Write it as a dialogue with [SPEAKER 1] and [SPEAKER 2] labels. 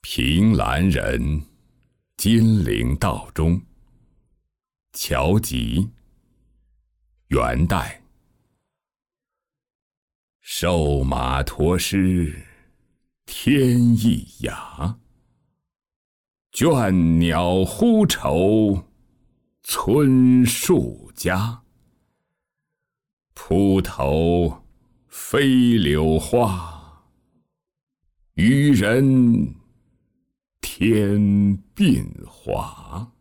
[SPEAKER 1] 凭栏人，金陵道中。乔吉，元代。瘦马驮诗，天亦雅。倦鸟呼愁，村树家。铺头飞柳花，渔人天鬓华。